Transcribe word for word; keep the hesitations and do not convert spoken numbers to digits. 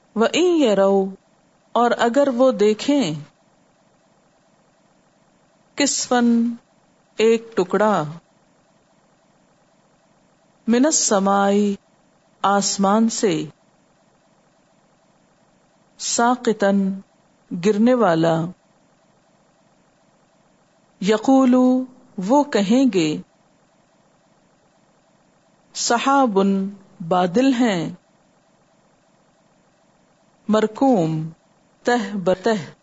व इन यरौ, और अगर वो देखें, किस्फन, एक टुकड़ा, मिनस समाई, आसमान से, साक़ितन, गिरने वाला, यक़ूलु, वो कहेंगे, सहाबुन, बादल हैं, मरकूम, तह बतह,